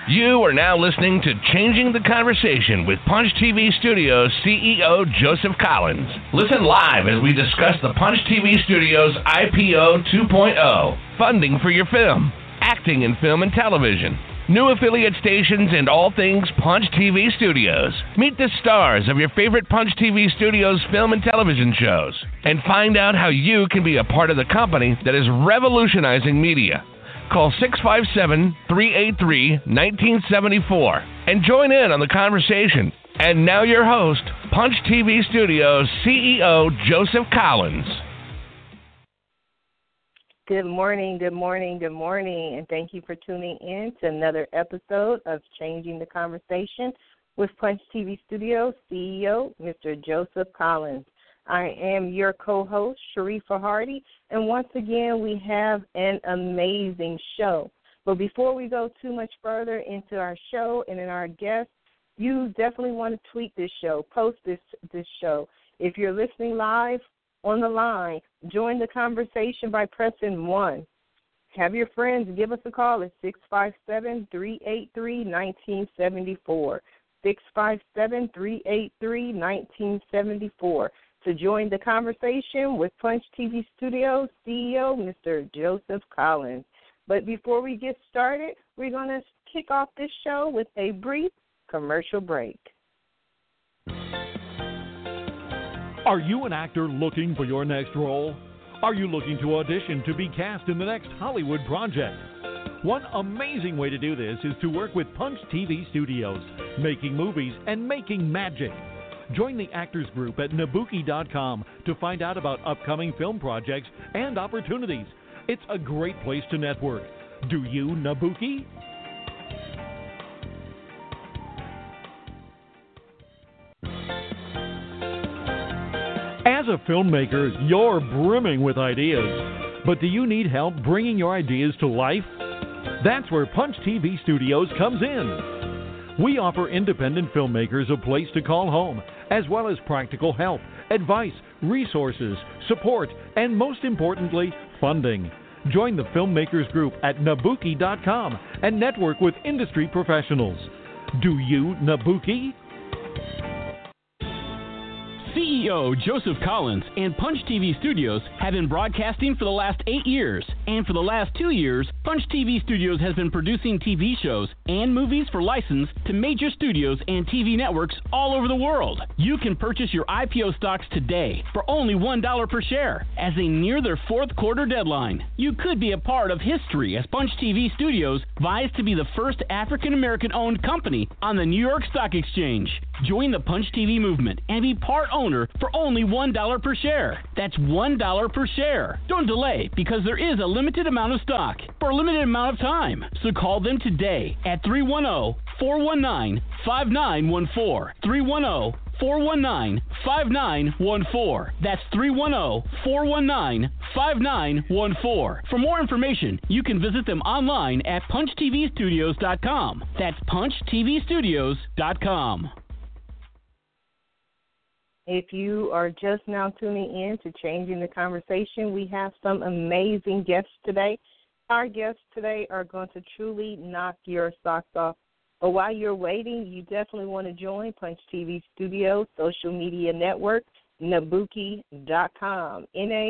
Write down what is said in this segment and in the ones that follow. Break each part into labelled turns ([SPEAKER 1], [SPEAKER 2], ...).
[SPEAKER 1] You are now listening to Changing the Conversation with Punch TV Studios CEO Joseph Collins. Listen live as we discuss the Punch TV Studios IPO 2.0, funding for your film, acting in film and television, new affiliate stations, and all things Punch TV Studios. Meet the stars of your favorite Punch TV Studios film and television shows, and find out how you can be a part of the company that is revolutionizing media. Call 657-383-1974 and join in on the conversation. And now your host, Punch TV Studios CEO Joseph Collins.
[SPEAKER 2] Good morning, and thank you for tuning in to another episode of Changing the Conversation with Punch TV Studios CEO, Mr. Joseph Collins. I am your co-host, Sharifa Hardy, and once again, we have an amazing show. But before we go too much further into our show and in our guests, you definitely want to tweet this show, post this show. If you're listening live on the line, join the conversation by pressing 1. Have your friends give us a call at 657-383-1974, 657-383-1974. To join the conversation with Punch TV Studios CEO, Mr. Joseph Collins. But before we get started, we're going to kick off this show with a brief commercial break.
[SPEAKER 3] Are you an actor looking for your next role? Are you looking to audition to be cast in the next Hollywood project? One amazing way to do this is to work with Punch TV Studios, making movies and making magic. Join the Actors Group at Nabuki.com to find out about upcoming film projects and opportunities. It's a great place to network. Do you, Nabuki? As a filmmaker, you're brimming with ideas. But do you need help bringing your ideas to life? That's where Punch TV Studios comes in. We offer independent filmmakers a place to call home, as well as practical help, advice, resources, support, and most importantly, funding. Join the Filmmakers Group at Nabuki.com and network with industry professionals. Do you, Nabuki?
[SPEAKER 4] CEO Joseph Collins and Punch TV Studios have been broadcasting for the last 8 years. And for the last 2 years, Punch TV Studios has been producing TV shows and movies for license to major studios and TV networks all over the world. You can purchase your IPO stocks today for only $1 per share as they near their fourth quarter deadline. You could be a part of history as Punch TV Studios vies to be the first African-American owned company on the New York Stock Exchange. Join the Punch TV movement and be part owner for only $1 per share. That's $1 per share. Don't delay, because there is a limited amount of stock for a limited amount of time. So call them today at 310-419-5914. 310-419-5914. That's 310-419-5914. For more information, you can visit them online at punchtvstudios.com. That's punchtvstudios.com.
[SPEAKER 2] If you are just now tuning in to Changing the Conversation, we have some amazing guests today. Our guests today are going to truly knock your socks off. But while you're waiting, you definitely want to join Punch TV Studios social media network, Nabuki.com,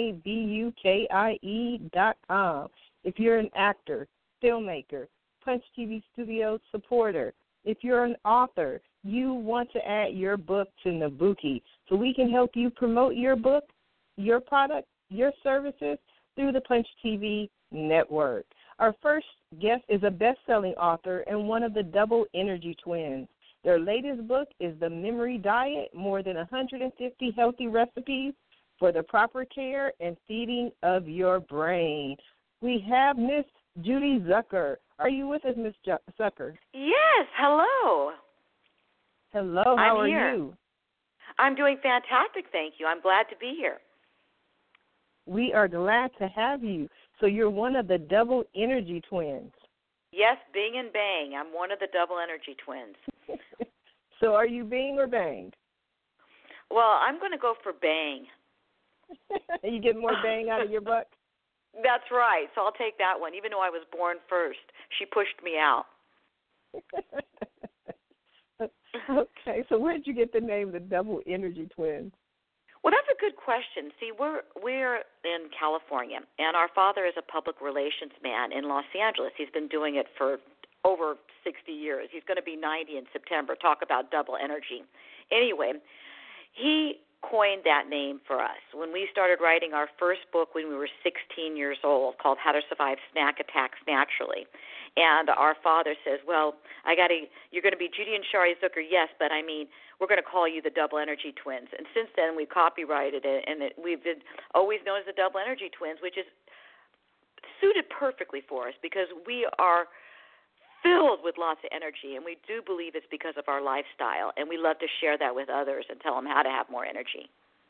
[SPEAKER 2] Nabukie.com. If you're an actor, filmmaker, Punch TV Studios supporter, if you're an author, you want to add your book to Nabuki so we can help you promote your book, your product, your services through the Punch TV network. Our first guest is a best-selling author and one of the Double Energy twins. Their latest book is The Memory Diet, more than 150 healthy recipes for the proper care and feeding of your brain. We have Miss Judy Zucker. Are you with us, Miss Zucker?
[SPEAKER 5] Yes, hello.
[SPEAKER 2] Hello, how are you?
[SPEAKER 5] I'm doing fantastic, thank you. I'm glad to be here.
[SPEAKER 2] We are glad to have you. So you're one of the Double Energy twins.
[SPEAKER 5] Yes, Bing and Bang. I'm one of the Double Energy twins.
[SPEAKER 2] So are you Bing or Bang?
[SPEAKER 5] Well, I'm going to go for Bang.
[SPEAKER 2] You get more bang out of your buck?
[SPEAKER 5] That's right. So I'll take that one. Even though I was born first, she pushed me out.
[SPEAKER 2] Okay, so where did you get the name the Double Energy Twins?
[SPEAKER 5] Well, that's a good question. See, we're in California, and our father is a public relations man in Los Angeles. He's been doing it for over 60 years. He's going to be 90 in September. Talk about double energy. Anyway, he coined that name for us when we started writing our first book when we were 16 years old, called How to Survive Snack Attacks Naturally. And our father says, well, you're going to be Judy and Shari Zucker, yes, but I mean, we're going to call you the Double Energy Twins. And since then, we copyrighted it, and we've been always known as the Double Energy Twins, which is suited perfectly for us because we are filled with lots of energy, and we do believe it's because of our lifestyle, and we love to share that with others and tell them how to have more energy.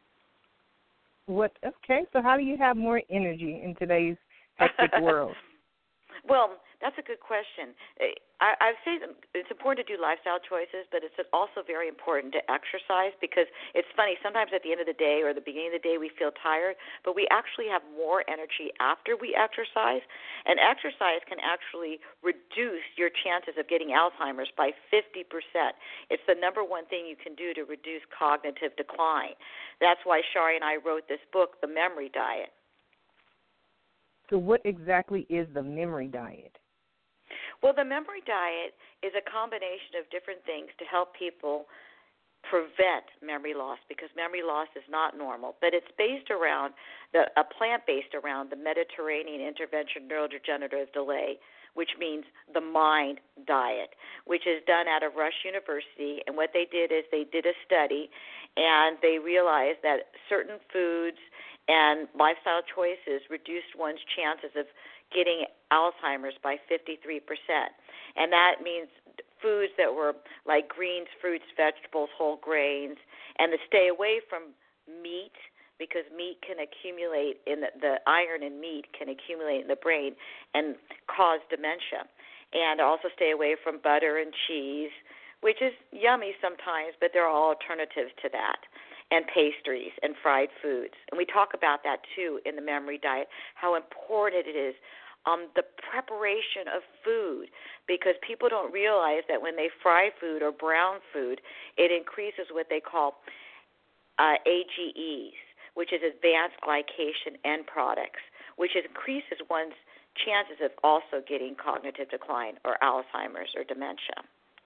[SPEAKER 2] Okay, so how do you have more energy in today's hectic world?
[SPEAKER 5] Well, that's a good question. I'd say it's important to do lifestyle choices, but it's also very important to exercise because it's funny. Sometimes at the end of the day or the beginning of the day we feel tired, but we actually have more energy after we exercise. And exercise can actually reduce your chances of getting Alzheimer's by 50%. It's the number one thing you can do to reduce cognitive decline. That's why Shari and I wrote this book, The Memory Diet.
[SPEAKER 2] So what exactly is the memory diet?
[SPEAKER 5] Well, the memory diet is a combination of different things to help people prevent memory loss because memory loss is not normal. But it's based around a plant based around the Mediterranean Intervention Neurodegenerative Delay, which means the mind diet, which is done out of Rush University. And what they did is they did a study, and they realized that certain foods and lifestyle choices reduced one's chances of getting Alzheimer's by 53%. And that means foods that were like greens, fruits, vegetables, whole grains, and to stay away from meat because meat can accumulate in the iron in meat can accumulate in the brain and cause dementia. And also stay away from butter and cheese, which is yummy sometimes, but there are alternatives to that, and pastries and fried foods. And we talk about that, too, in the memory diet, how important it is, the preparation of food, because people don't realize that when they fry food or brown food, it increases what they call AGEs, which is advanced glycation end products, which increases one's chances of also getting cognitive decline or Alzheimer's or dementia.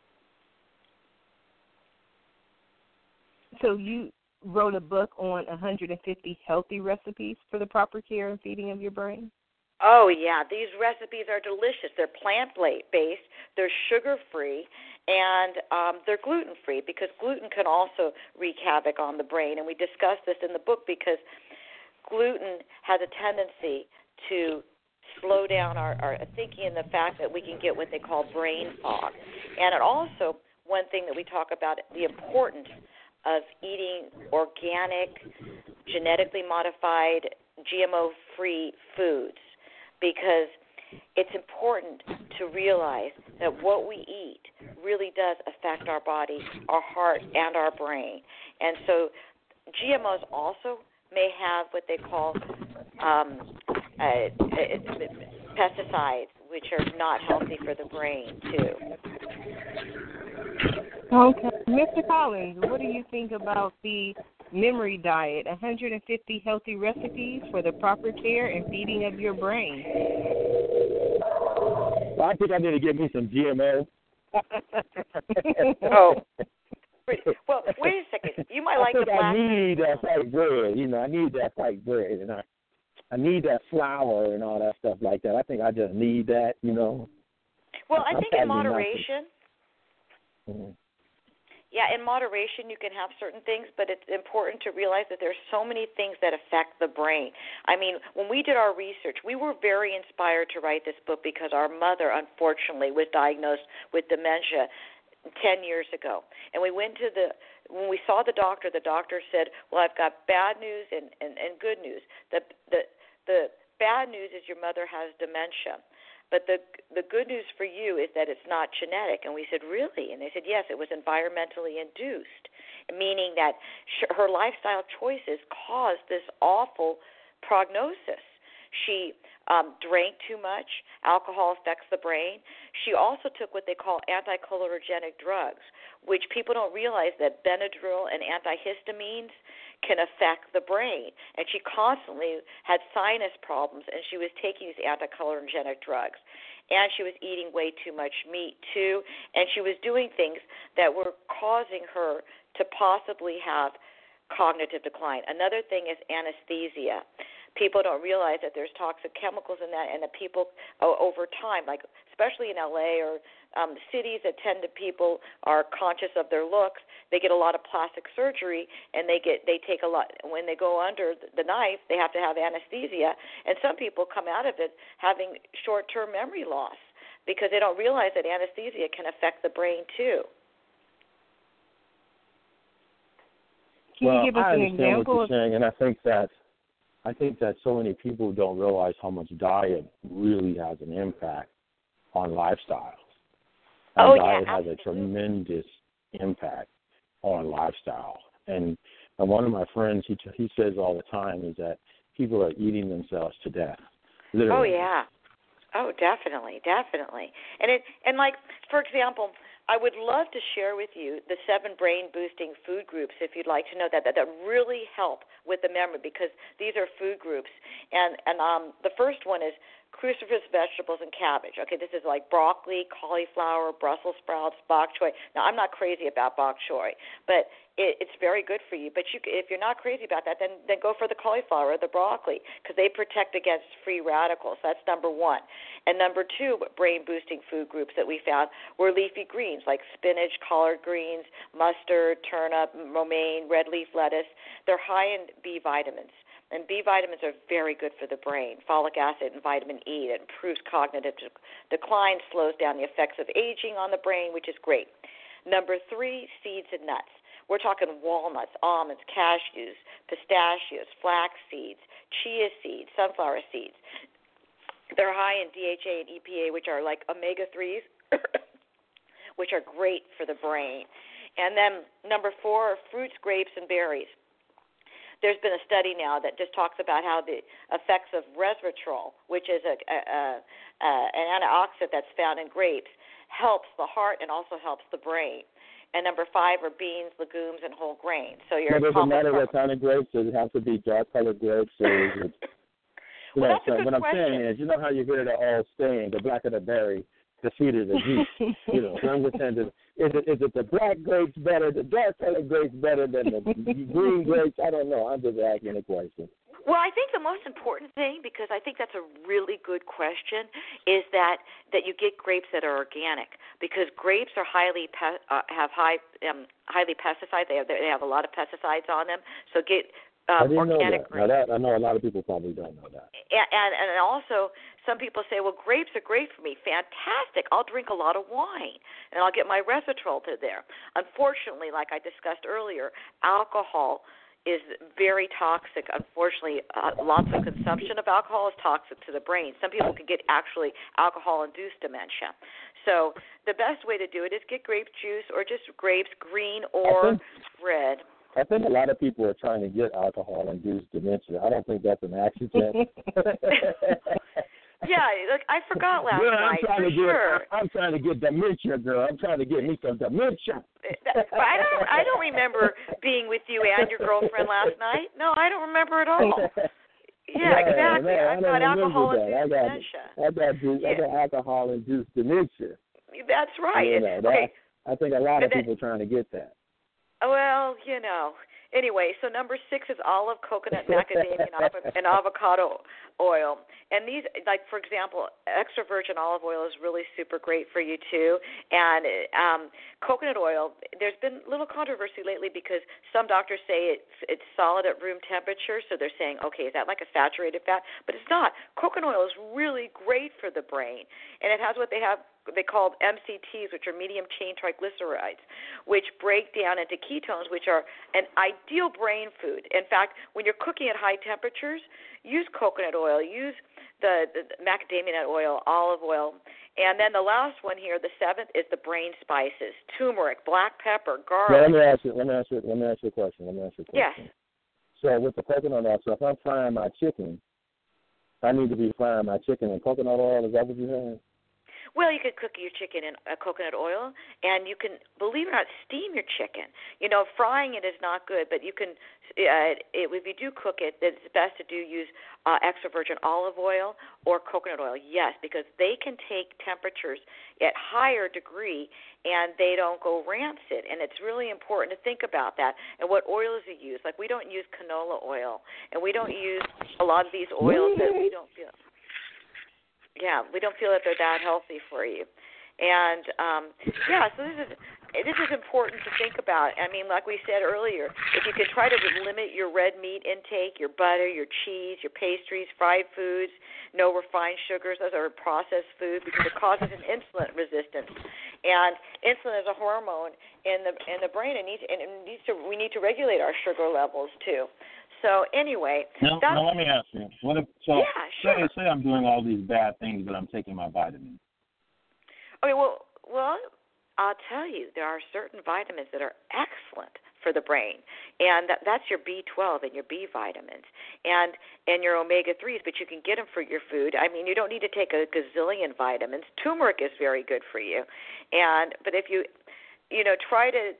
[SPEAKER 2] So you wrote a book on 150 healthy recipes for the proper care and feeding of your brain?
[SPEAKER 5] Oh, yeah. These recipes are delicious. They're plant-based, they're sugar-free, and they're gluten-free because gluten can also wreak havoc on the brain. And we discuss this in the book because gluten has a tendency to slow down our thinking and the fact that we can get what they call brain fog. And it also, one thing that we talk about, the importance of eating organic, genetically modified, GMO-free foods, because it's important to realize that what we eat really does affect our body, our heart, and our brain. And so GMOs also may have what they call pesticides, which are not healthy for the brain, too.
[SPEAKER 2] Okay. Mr. Collins, what do you think about the memory diet, 150 healthy recipes for the proper care and feeding of your brain?
[SPEAKER 6] Well, I think I need to get me some GMO.
[SPEAKER 5] Oh. Well, wait a second. You might like the black.
[SPEAKER 6] I need that white bread. I need that white bread, and I need that flour and all that stuff like that. I think I just need that,
[SPEAKER 5] Well, I think in moderation.
[SPEAKER 6] Mm-hmm.
[SPEAKER 5] Yeah, in moderation you can have certain things, but it's important to realize that there's so many things that affect the brain. I mean, when we did our research, we were very inspired to write this book because our mother, unfortunately, was diagnosed with dementia 10 years ago. And we went to when we saw the doctor said, well, I've got bad news and good news. The bad news is your mother has dementia. But the good news for you is that it's not genetic. And we said, really? And they said, yes, it was environmentally induced, meaning that her lifestyle choices caused this awful prognosis. She drank too much. Alcohol affects the brain. She also took what they call anticholinergic drugs, which people don't realize that Benadryl and antihistamines can affect the brain. And she constantly had sinus problems, and she was taking these anticholinergic drugs. And she was eating way too much meat, too, and she was doing things that were causing her to possibly have cognitive decline. Another thing is anesthesia. People don't realize that there's toxic chemicals in that, and that people, over time, like especially in LA or cities that tend to people are conscious of their looks, they get a lot of plastic surgery, and they take a lot. When they go under the knife, they have to have anesthesia, and some people come out of it having short-term memory loss because they don't realize that anesthesia can affect the brain too.
[SPEAKER 2] Can you give us
[SPEAKER 6] I
[SPEAKER 2] an
[SPEAKER 6] understand
[SPEAKER 2] example?
[SPEAKER 6] what you're saying, and I think that so many people don't realize how much diet really has an impact on lifestyle. And diet has a tremendous impact on lifestyle. And one of my friends, he says all the time is that people are eating themselves to death. Literally.
[SPEAKER 5] Oh yeah. Oh, definitely. And like, for example, I would love to share with you the 7 brain-boosting food groups, if you'd like to know that really help with the memory, because these are food groups. And the first one is cruciferous vegetables and cabbage. Okay, this is like broccoli, cauliflower, Brussels sprouts, bok choy. Now, I'm not crazy about bok choy, but it's very good for you. But if you're not crazy about that, then go for the cauliflower or the broccoli, because they protect against free radicals. That's number 1. And number 2, brain-boosting food groups that we found were leafy greens like spinach, collard greens, mustard, turnip, romaine, red leaf lettuce. They're high in B vitamins. And B vitamins are very good for the brain, folic acid and vitamin E. It improves cognitive decline, slows down the effects of aging on the brain, which is great. Number 3, seeds and nuts. We're talking walnuts, almonds, cashews, pistachios, flax seeds, chia seeds, sunflower seeds. They're high in DHA and EPA, which are like omega-3s, which are great for the brain. And then number 4 are fruits, grapes, and berries. There's been a study now that just talks about how the effects of resveratrol, which is an antioxidant that's found in grapes, helps the heart and also helps the brain. And number 5 are beans, legumes, and whole grains. So
[SPEAKER 6] it doesn't matter what kind of grapes. Does it have to be dark-colored grapes? Or is it,
[SPEAKER 5] well, that's a good
[SPEAKER 6] what
[SPEAKER 5] question.
[SPEAKER 6] I'm saying is, you know how you hear the old saying, the blacker the berry, the sweeter the juice. So I'm just saying, is it the black grapes better, the dark-colored grapes better than the green grapes? I don't know. I'm just asking a question.
[SPEAKER 5] Well, I think the most important thing, because I think that's a really good question, is that you get grapes that are organic, because grapes are highly pesticides. They have a lot of pesticides on them. So get organic grapes.
[SPEAKER 6] Now I know a lot of people probably don't know that.
[SPEAKER 5] And also, some people say, well, grapes are great for me. Fantastic. I'll drink a lot of wine, and I'll get my resveratrol to there. Unfortunately, like I discussed earlier, alcohol is very toxic. Unfortunately, lots of consumption of alcohol is toxic to the brain. Some people can get actually alcohol-induced dementia. So the best way to do it is get grape juice or just grapes, green or red.
[SPEAKER 6] I think a lot of people are trying to get alcohol-induced dementia. I don't think that's an accident.
[SPEAKER 5] Yeah, look, I forgot last night, for sure.
[SPEAKER 6] I'm trying to get dementia, girl. I'm trying to get me some dementia.
[SPEAKER 5] I don't remember being with you and your girlfriend last night. No, I don't remember at all. Yeah, exactly.
[SPEAKER 6] No,
[SPEAKER 5] I've got alcohol-induced dementia.
[SPEAKER 6] I got alcohol-induced dementia.
[SPEAKER 5] That's right. Okay.
[SPEAKER 6] I think a lot of people are trying to get that.
[SPEAKER 5] Well, Anyway, so number 6 is olive, coconut, macadamia, and avocado oil. And these, like, for example, extra virgin olive oil is really super great for you, too. And coconut oil, there's been little controversy lately because some doctors say it's solid at room temperature, so they're saying, okay, is that like a saturated fat? But it's not. Coconut oil is really great for the brain, and it has what they call MCTs, which are medium-chain triglycerides, which break down into ketones, which are an ideal brain food. In fact, when you're cooking at high temperatures, use coconut oil, use the macadamia nut oil, olive oil, and then the last one here, the 7th, is the brain spices: turmeric, black pepper, garlic.
[SPEAKER 6] Let me ask you a question.
[SPEAKER 5] Yes.
[SPEAKER 6] So with the coconut oil, so if I'm frying my chicken, I need to be frying my chicken in coconut oil. Is that what you're saying?
[SPEAKER 5] Well, you can cook your chicken in coconut oil, and you can, believe it or not, steam your chicken. You know, frying it is not good, but you can, if you do cook it, it's best to use extra virgin olive oil or coconut oil, yes, because they can take temperatures at higher degree, and they don't go rancid. And it's really important to think about that. And what oils you use. Like, we don't use canola oil, and we don't use a lot of these oils that we don't feel. Yeah, we don't feel that they're that healthy for you. And, so this is important to think about. I mean, like we said earlier, if you can try to limit your red meat intake, your butter, your cheese, your pastries, fried foods, no refined sugars, those are processed foods because it causes an insulin resistance. And insulin is a hormone in the brain, and we need to regulate our sugar levels too. So anyway,
[SPEAKER 6] now let me ask you. Say I'm doing all these bad things, but I'm taking my vitamins.
[SPEAKER 5] Okay, well, I'll tell you, there are certain vitamins that are excellent for the brain, and that's your B12 and your B vitamins and your omega-3s, but you can get them for your food. I mean, you don't need to take a gazillion vitamins. Turmeric is very good for you, but if you try to,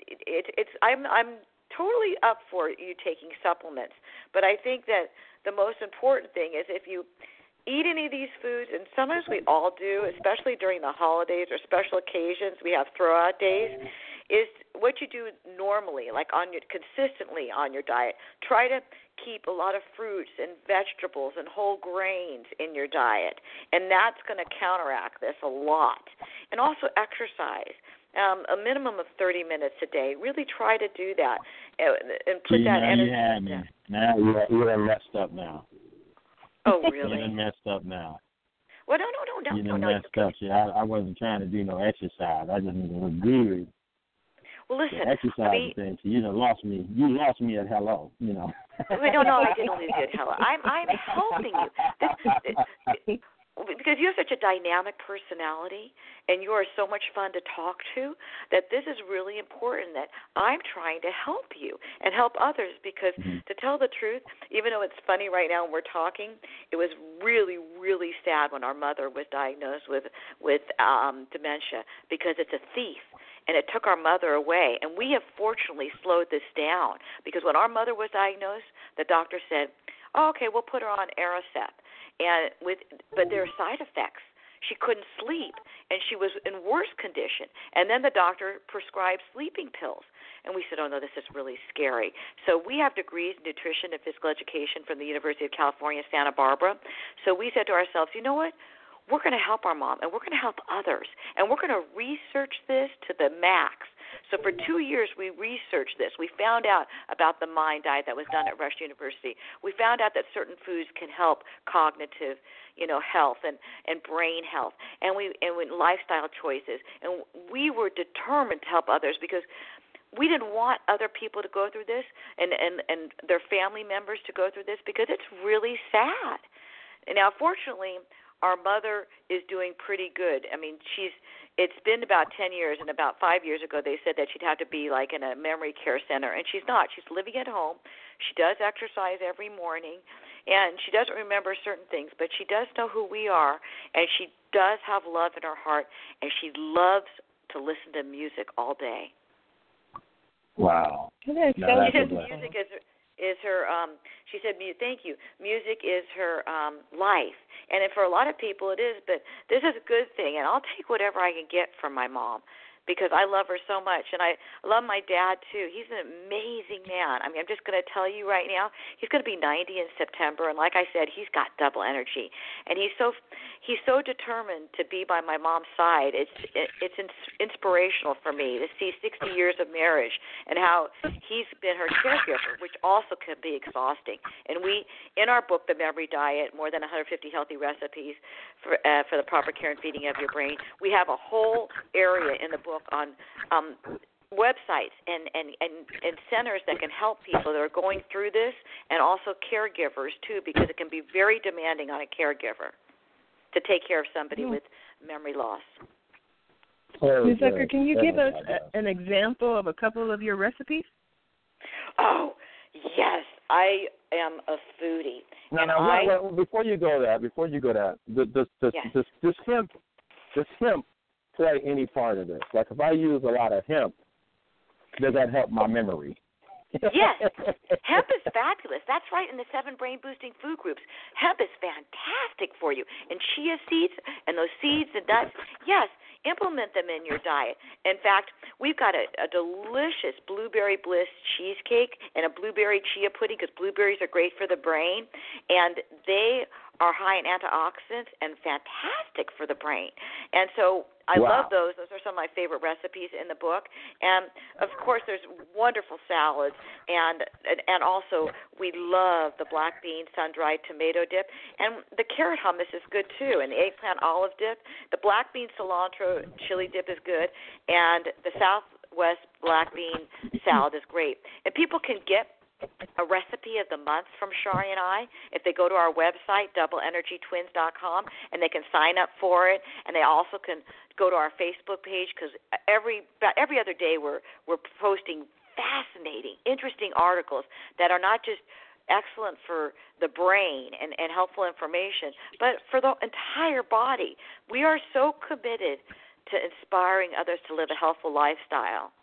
[SPEAKER 5] I'm totally up for you taking supplements, but I think that the most important thing is if you eat any of these foods, and sometimes we all do, especially during the holidays or special occasions, we have throw-out days, is what you do normally, like consistently on your diet. Try to keep a lot of fruits and vegetables and whole grains in your diet, and that's going to counteract this a lot. And also exercise. A minimum of 30 minutes a day. Really try to do that and put that energy in there.
[SPEAKER 6] Now you're done messed up now.
[SPEAKER 5] Oh, really?
[SPEAKER 6] You're done messed up now.
[SPEAKER 5] Well, no.
[SPEAKER 6] You done messed up. See, I wasn't trying to do no exercise. I just need to look good.
[SPEAKER 5] Well, listen.
[SPEAKER 6] The exercise thing. So you lost me. You lost me at hello.
[SPEAKER 5] No, I didn't lose you at hello. I'm helping you. Because you have such a dynamic personality and you are so much fun to talk to that this is really important that I'm trying to help you and help others because to tell the truth, even though it's funny right now when we're talking, it was really, really sad when our mother was diagnosed with dementia because it's a thief. And it took our mother away. And we have fortunately slowed this down because when our mother was diagnosed, the doctor said, okay, we'll put her on Aricept. But there are side effects. She couldn't sleep, and she was in worse condition. And then the doctor prescribed sleeping pills. And we said, oh, no, this is really scary. So we have degrees in nutrition and physical education from the University of California, Santa Barbara. So we said to ourselves, you know what? We're going to help our mom, and we're going to help others. And we're going to research this to the max. So for 2 years, we researched this. We found out about the MIND diet that was done at Rush University. We found out that certain foods can help cognitive, health and brain health, and lifestyle choices. And we were determined to help others because we didn't want other people to go through this and their family members to go through this because it's really sad. And now, fortunately, our mother is doing pretty good. I mean, it's been about 10 years, and about 5 years ago they said that she'd have to be like in a memory care center, and she's not. She's living at home. She does exercise every morning, and she doesn't remember certain things, but she does know who we are, and she does have love in her heart, and she loves to listen to music all day.
[SPEAKER 6] Wow.
[SPEAKER 5] Music is her, she said, thank you, music is her life. And for a lot of people it is, but this is a good thing, and I'll take whatever I can get from my mom because I love her so much. And I love my dad, too. He's an amazing man. I mean, I'm just going to tell you right now, he's going to be 90 in September, and like I said, he's got double energy. And he's so determined to be by my mom's side. It's inspirational for me to see 60 years of marriage and how he's been her caregiver, which also can be exhausting. And we, in our book, The Memory Diet, more than 150 healthy recipes for the proper care and feeding of your brain, we have a whole area in the book on websites and centers that can help people that are going through this, and also caregivers too, because it can be very demanding on a caregiver to take care of somebody with memory loss.
[SPEAKER 2] Ms. Zucker, can you give us an example of a couple of your recipes?
[SPEAKER 5] Oh, yes. I am a foodie.
[SPEAKER 6] Now, before you go there, does hemp play any part of this? Like if I use a lot of hemp, does that help my memory?
[SPEAKER 5] Yes, hemp is fabulous. That's right, in the 7 brain-boosting food groups. Hemp is fantastic for you. And chia seeds and those seeds and nuts, yes, implement them in your diet. In fact, we've got a delicious blueberry bliss cheesecake and a blueberry chia pudding, because blueberries are great for the brain, and they are high in antioxidants and fantastic for the brain. And so I love those. Those are some of my favorite recipes in the book. And, of course, there's wonderful salads. And also we love the black bean sun-dried tomato dip. And the carrot hummus is good, too, and the eggplant olive dip. The black bean cilantro chili dip is good. And the Southwest black bean salad is great. And people can get a recipe of the month from Shari and I if they go to our website, doubleenergytwins.com, and they can sign up for it. And they also can go to our Facebook page, because every other day we're posting fascinating, interesting articles that are not just excellent for the brain and helpful information, but for the entire body. We are so committed to inspiring others to live a healthful lifestyle.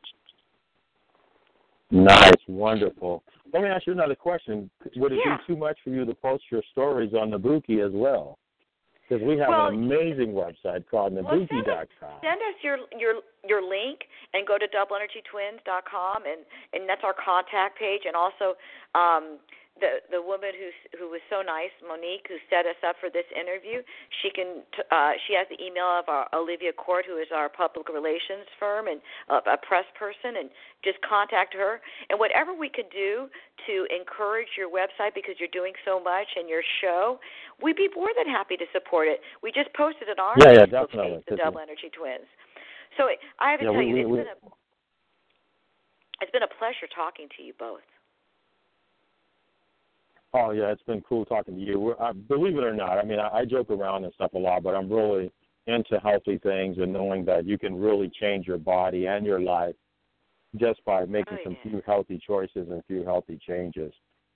[SPEAKER 6] Nice, wonderful. Let me ask you another question. Would it be too much for you to post your stories on Nabuki as well? Because we have an amazing website called Nabuki.com.
[SPEAKER 5] Send us your link and go to doubleenergytwins.com, and that's our contact page. And also the woman who was so nice, Monique, who set us up for this interview, she has the email of our Olivia Court, who is our public relations firm and a press person, and just contact her. And whatever we could do to encourage your website, because you're doing so much, and your show, we'd be more than happy to support it. We just posted an article page, the Double Energy Twins. So I have to tell you, it's been a pleasure talking to you both.
[SPEAKER 6] Oh, yeah, it's been cool talking to you. Believe it or not, I mean, I joke around and stuff a lot, but I'm really into healthy things and knowing that you can really change your body and your life just by making few healthy choices and few healthy changes.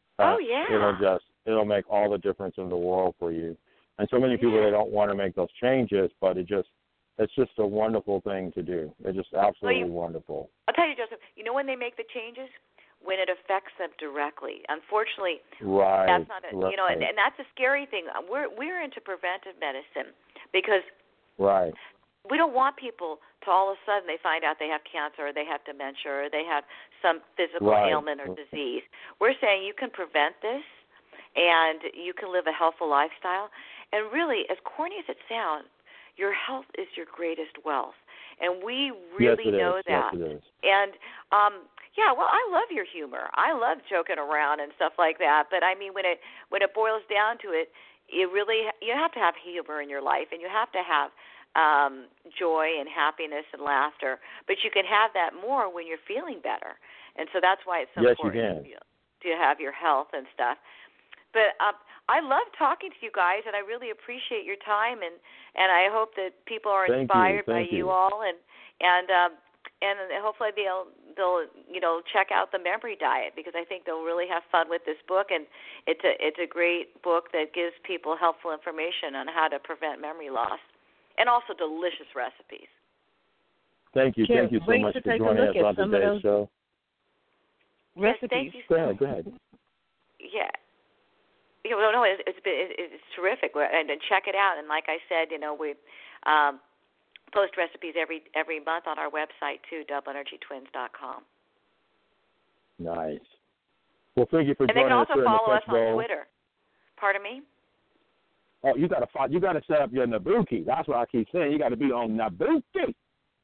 [SPEAKER 6] It'll make all the difference in the world for you. And so many people, they don't want to make those changes, but it's just a wonderful thing to do. It's just absolutely wonderful.
[SPEAKER 5] I'll tell you, Joseph, you know when they make the changes? When it affects them directly. Unfortunately, that's not and that's a scary thing. We're into preventive medicine because we don't want people to all of a sudden they find out they have cancer or they have dementia or they have some physical ailment or disease. We're saying you can prevent this and you can live a healthful lifestyle. And really, as corny as it sounds, your health is your greatest wealth. And we really know that.
[SPEAKER 6] Yes, it is.
[SPEAKER 5] And I love your humor. I love joking around and stuff like that. But I mean, when it boils down to it, you have to have humor in your life, and you have to have joy and happiness and laughter. But you can have that more when you're feeling better. And so that's why it's so important to have your health and stuff. But I love talking to you guys, and I really appreciate your time, and I hope that people are inspired by you all, and hopefully they'll check out the Memory Diet, because I think they'll really have fun with this book, and it's a great book that gives people helpful information on how to prevent memory loss, and also delicious recipes.
[SPEAKER 6] Thank you so much for joining us on today's show.
[SPEAKER 2] Recipes.
[SPEAKER 6] Go ahead.
[SPEAKER 5] Yeah. No, it's terrific, and check it out. And like I said, we post recipes every month on our website too, doubleenergytwins.com.
[SPEAKER 6] Nice. Well, thank you for
[SPEAKER 5] joining us. And they can also follow us on Twitter. Pardon me?
[SPEAKER 6] Oh, you got to set up your Nabuki. That's what I keep saying. You got to be on Nabuki.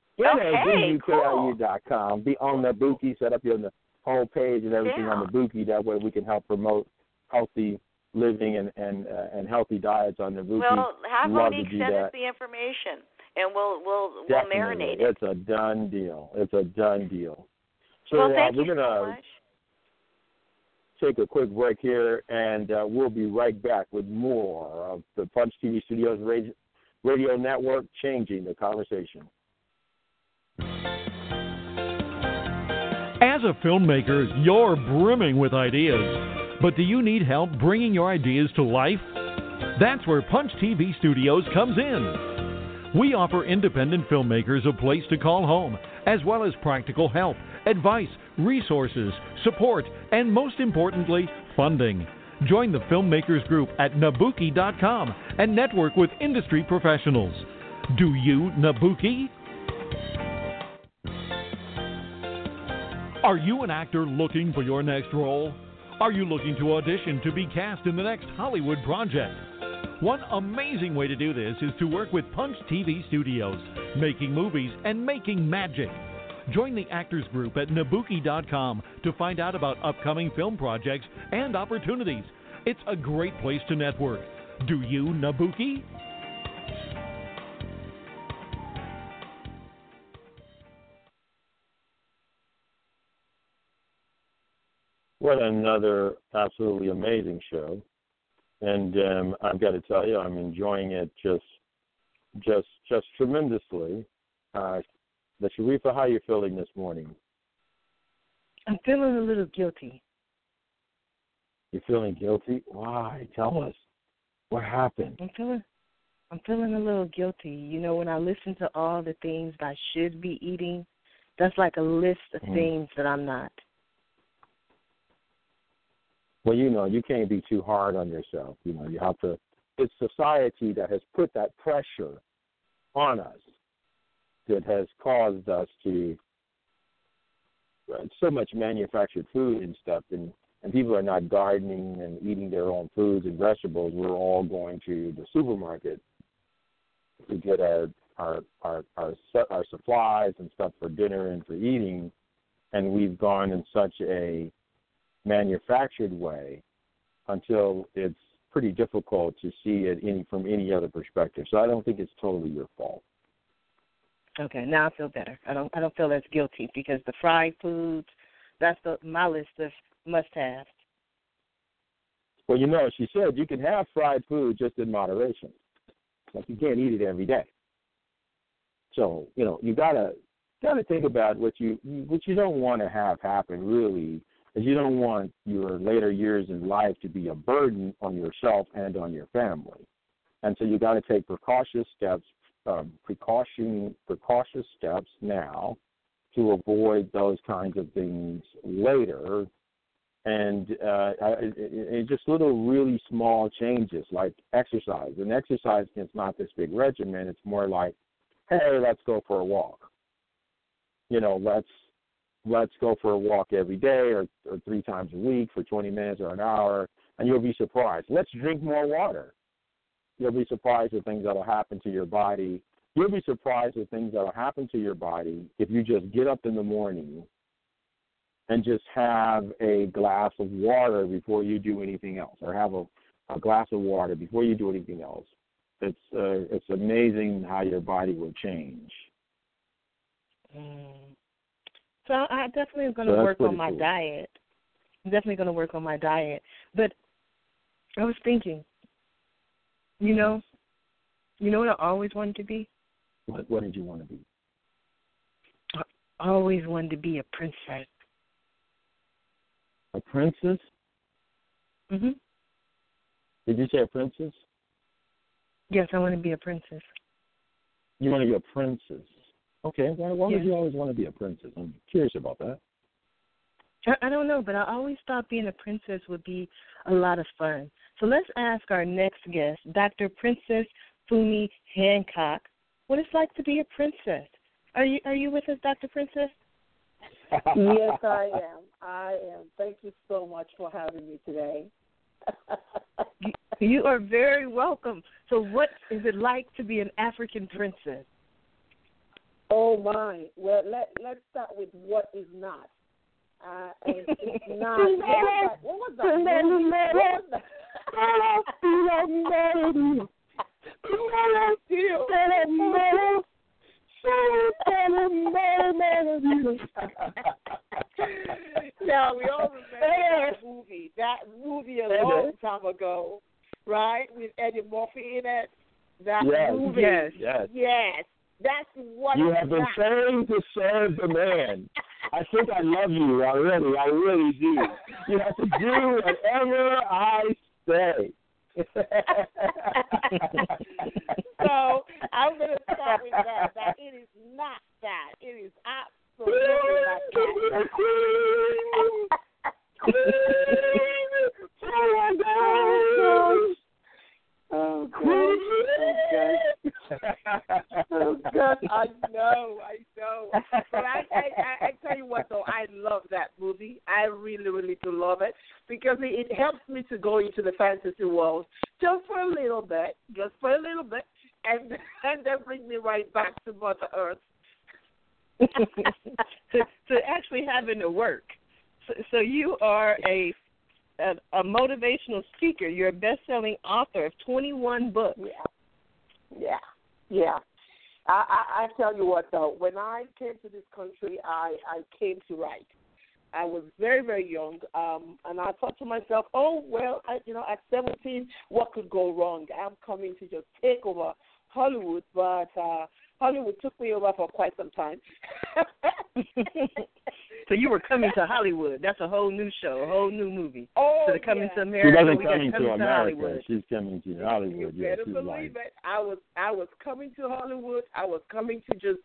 [SPEAKER 5] Cool.
[SPEAKER 6] Be on Nabuki. Set up your whole page and everything on Nabuki. That way we can help promote healthy living and healthy diets on Nabuki.
[SPEAKER 5] Well, have Monique send us the information, and we'll marinate it.
[SPEAKER 6] It's a done deal. So
[SPEAKER 5] well, thank
[SPEAKER 6] we're
[SPEAKER 5] you so much.
[SPEAKER 6] Take a quick break here, and we'll be right back with more of the Punch TV Studios radio network, changing the conversation.
[SPEAKER 3] As a filmmaker, you're brimming with ideas. But do you need help bringing your ideas to life? That's where Punch TV Studios comes in. We offer independent filmmakers a place to call home, as well as practical help, advice, resources, support, and most importantly, funding. Join the Filmmakers Group at Nabuki.com and network with industry professionals. Do you, Nabuki? Are you an actor looking for your next role? Are you looking to audition to be cast in the next Hollywood project? One amazing way to do this is to work with Punch TV Studios, making movies and making magic. Join the Actors Group at Nabuki.com to find out about upcoming film projects and opportunities. It's a great place to network. Do you, Nabuki?
[SPEAKER 6] What another absolutely amazing show. And I've got to tell you, I'm enjoying it just tremendously. But Sharifa, how are you feeling this morning?
[SPEAKER 2] I'm feeling a little guilty.
[SPEAKER 6] You're feeling guilty? Why? Tell us. What happened?
[SPEAKER 2] I'm feeling a little guilty. You know, when I listen to all the things I should be eating, that's like a list of things that I'm not.
[SPEAKER 6] Well, you know, you can't be too hard on yourself. You know, you have to. It's society that has put that pressure on us that has caused us to so much manufactured food and stuff, and people are not gardening and eating their own foods and vegetables. We're all going to the supermarket to get our supplies and stuff for dinner and for eating, and we've gone in such a manufactured way until it's pretty difficult to see it from any other perspective. So I don't think it's totally your fault.
[SPEAKER 2] Okay, now I feel better. I don't feel as guilty because the fried foods, that's my list of must-haves.
[SPEAKER 6] Well, you know, she said you can have fried food just in moderation. Like you can't eat it every day. So, you know, you gotta think about what you don't want to have happen really, is you don't want your later years in life to be a burden on yourself and on your family. And so you got to take precautious steps now to avoid those kinds of things later. And just little really small changes like exercise. And exercise is not this big regimen. It's more like, hey, let's go for a walk. You know, let's go for a walk every day or 3 times a week for 20 minutes or an hour, and you'll be surprised. Let's drink more water. You'll be surprised at things that will happen to your body. You'll be surprised at things that will happen to your body if you just get up in the morning and just have a glass of water before you do anything else, or have a glass of water before you do anything else. It's amazing how your body will change.
[SPEAKER 2] So I definitely am going to work on my diet. I'm definitely going to work on my diet. But I was thinking, you know what I always wanted to be?
[SPEAKER 6] What did you want to be?
[SPEAKER 2] I always wanted to be a princess.
[SPEAKER 6] A princess?
[SPEAKER 2] Mhm.
[SPEAKER 6] Did you say a princess?
[SPEAKER 2] Yes, I want to be a princess.
[SPEAKER 6] You want to be a princess? Okay. Why would you always want to be a princess? I'm curious about that.
[SPEAKER 2] I don't know, but I always thought being a princess would be a lot of fun. So let's ask our next guest, Dr. Princess Fumi Hancock, what it's like to be a princess. Are you with us, Dr. Princess?
[SPEAKER 7] Yes, I am. Thank you so much for having me today.
[SPEAKER 2] You are very welcome. So what is it like to be an African princess?
[SPEAKER 7] Oh, my. Well, let's start with what is not. It's not. What was that? Now, we all remember that movie a long time ago, right, with Eddie Murphy in it. That movie.
[SPEAKER 2] Yes.
[SPEAKER 7] That's what
[SPEAKER 6] you have been trained to serve the man. I think I love you already. I really do. You have to do whatever I say.
[SPEAKER 7] So I'm going to start with that. That it is not that. It is absolutely not that. Oh, God. Oh, God. I know. But I tell you what, though, I love that movie. I really, really do love it because it helps me to go into the fantasy world just for a little bit, and then bring me right back to Mother Earth.
[SPEAKER 2] to actually having to work. So you are a motivational speaker. You're a best-selling author of 21 books.
[SPEAKER 7] Yeah. I tell you what, though, when I came to this country, I came to write. I was very, very young, and I thought to myself, oh, well, at 17, what could go wrong? I'm coming to just take over Hollywood, but Hollywood took me over for quite some time.
[SPEAKER 2] So you were coming to Hollywood. That's a whole new show, a whole new movie.
[SPEAKER 7] Oh,
[SPEAKER 2] so coming to America.
[SPEAKER 6] She doesn't coming to America.
[SPEAKER 2] Hollywood.
[SPEAKER 6] She's coming to Hollywood.
[SPEAKER 7] You better believe it. I was coming to Hollywood. I was coming to just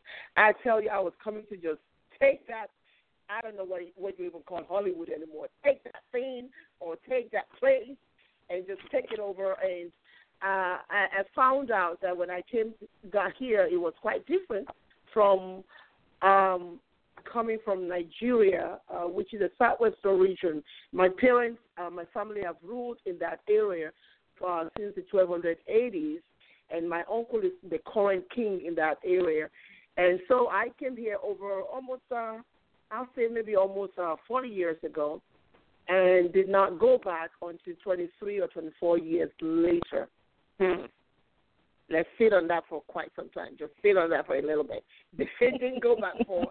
[SPEAKER 7] take that. I don't know what you even call Hollywood anymore. Take that scene or take that place and just take it over. And I found out that when I got here, it was quite different from coming from Nigeria, which is a southwestern region. My parents, my family have ruled in that area since the 1280s, and my uncle is the current king in that area. And so I came here over almost, I'll say maybe almost 40 years ago, and did not go back until 23 or 24 years later. Let's sit on that for quite some time. Just sit on that for a little bit. The thing didn't go back for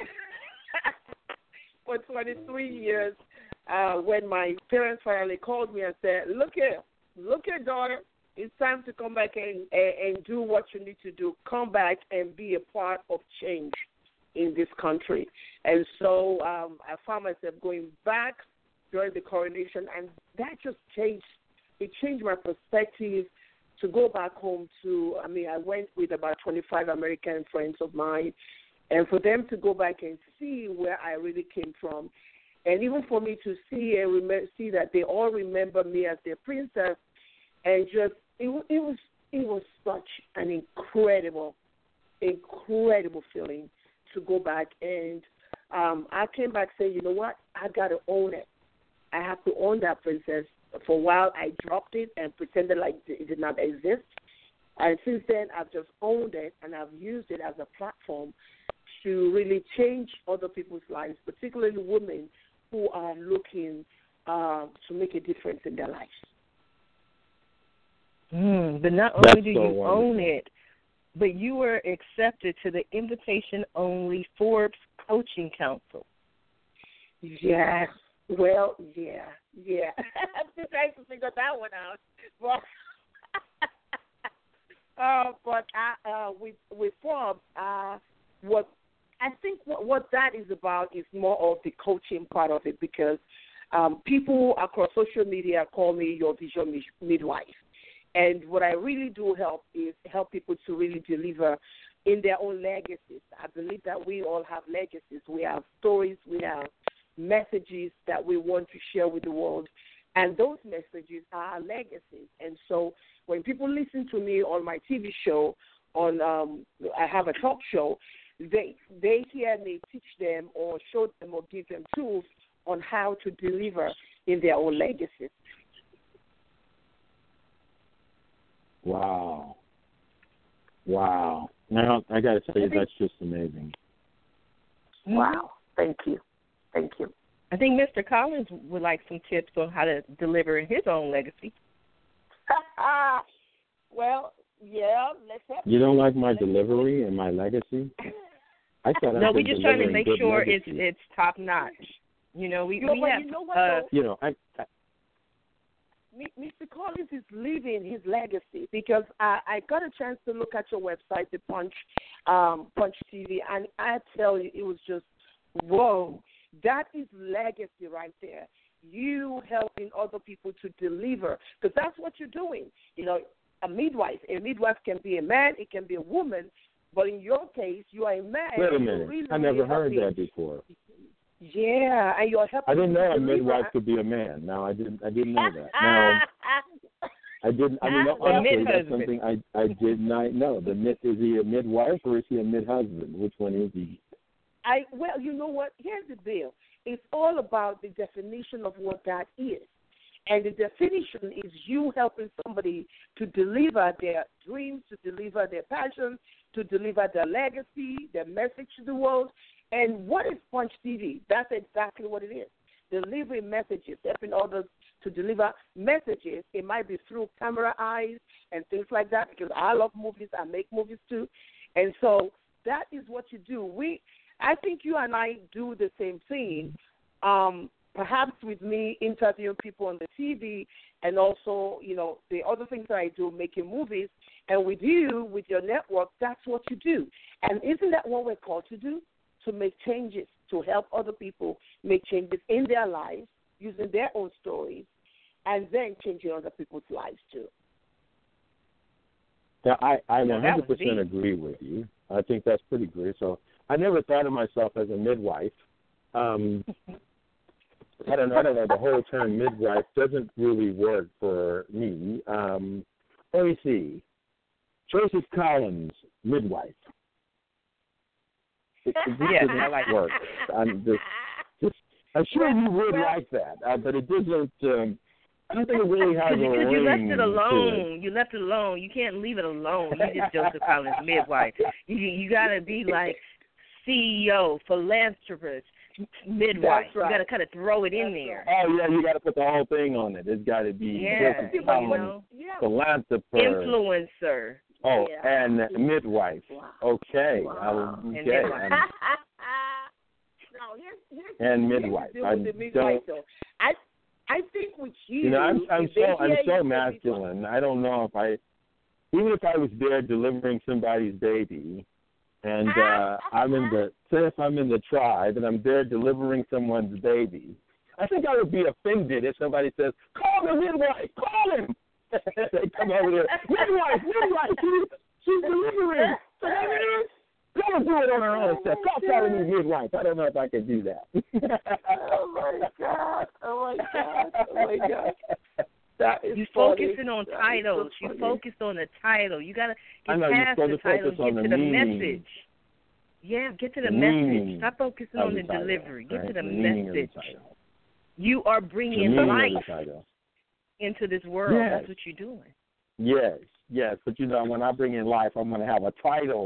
[SPEAKER 7] 23 years when my parents finally called me and said, look here, daughter, it's time to come back and do what you need to do. Come back and be a part of change in this country. And so I found myself going back during the coronation, and that just changed. It changed my perspective to go back home to, I went with about 25 American friends of mine, and for them to go back and see where I really came from, and even for me to see that they all remember me as their princess, and just, it was such an incredible feeling to go back. And I came back saying, you know what, I got to own it. I have to own that princess. For a while, I dropped it and pretended like it did not exist. And since then, I've just owned it, and I've used it as a platform to really change other people's lives, particularly women who are looking to make a difference in their lives.
[SPEAKER 2] But not only do you own it, but you were accepted to the invitation-only Forbes Coaching Council.
[SPEAKER 7] Yes. Well, yeah. I'm just trying to figure that one out. But with Forbes, what I think what that is about is more of the coaching part of it, because people across social media call me your vision midwife. And what I really do help is help people to really deliver in their own legacies. I believe that we all have legacies. We have stories, we have messages that we want to share with the world, and those messages are our legacies. And so when people listen to me on my TV show, I have a talk show, they hear me teach them or show them or give them tools on how to deliver in their own legacies.
[SPEAKER 6] Wow. Now, I got to tell you, that's just amazing.
[SPEAKER 7] Wow. Thank you.
[SPEAKER 2] I think Mr. Collins would like some tips on how to deliver his own legacy.
[SPEAKER 7] Well, yeah, let's have.
[SPEAKER 6] You don't like my delivery and my legacy? I thought
[SPEAKER 2] no, we're just trying to make sure it's top notch. We have.
[SPEAKER 7] Mr. Collins is living his legacy, because I got a chance to look at your website, the Punch TV, and I tell you, it was just Whoa, that is legacy right there. You helping other people to deliver, because that's what you're doing. You know, a midwife can be a man, it can be a woman, but in your case, you are a man.
[SPEAKER 6] Wait a minute, really, I never heard that before.
[SPEAKER 7] Yeah, and you're helping.
[SPEAKER 6] I didn't know a midwife could be a man. No, I didn't know that. No, I didn't. I mean, honestly, that's something I did not know. The myth, is he a midwife or is he a mid-husband? Which one is he?
[SPEAKER 7] Well, you know what? Here's the deal. It's all about the definition of what that is. And the definition is you helping somebody to deliver their dreams, to deliver their passion, to deliver their legacy, their message to the world. And what is Punch TV? That's exactly what it is. Delivering messages, helping others to deliver messages. It might be through camera eyes and things like that, because I love movies. I make movies too. And so that is what you do. I think you and I do the same thing, perhaps with me interviewing people on the TV, and also, you know, the other things that I do, making movies. And with you, with your network, that's what you do. And isn't that what we're called to do? To make changes, to help other people make changes in their lives, using their own stories, and then changing other people's lives too.
[SPEAKER 6] Yeah, I 100% agree with you. I think that's pretty great. So I never thought of myself as a midwife. I don't know. The whole term midwife doesn't really work for me. Let me see. Joseph Collins, midwife. It doesn't work. I'm sure you would like that, but it doesn't. I don't think it really has a ring.
[SPEAKER 2] Because you left it alone. You left it alone. You can't leave it alone. You just Joseph Collins midwife. You gotta be like CEO, philanthropist, midwife.
[SPEAKER 7] Right.
[SPEAKER 2] You gotta kind of throw it in there.
[SPEAKER 6] Oh yeah, you gotta put the whole thing on it. It's gotta be Joseph Collins, philanthropist,
[SPEAKER 2] influencer.
[SPEAKER 6] Oh, and midwife. Okay. Wow.
[SPEAKER 2] And midwife.
[SPEAKER 6] And midwife.
[SPEAKER 7] I think with you.
[SPEAKER 6] You know, I'm so masculine. I don't know even if I was there delivering somebody's baby, and if I'm in the tribe and I'm there delivering someone's baby, I think I would be offended if somebody says, "Call the midwife, call him." They come over there, midwife, she's delivering. So let her do it on her own stuff. Stop calling me midwife. I don't know if I can do that.
[SPEAKER 7] Oh my God.
[SPEAKER 2] You're focusing on titles. You focused on the title. You gotta get past the title and get to the message. Yeah, get to the message. Stop focusing on the delivery. Get to the message. You are bringing life into this world.
[SPEAKER 6] Yes.
[SPEAKER 2] That's what you're doing.
[SPEAKER 6] Yes. But you know, when I bring in life, I'm going to have a title.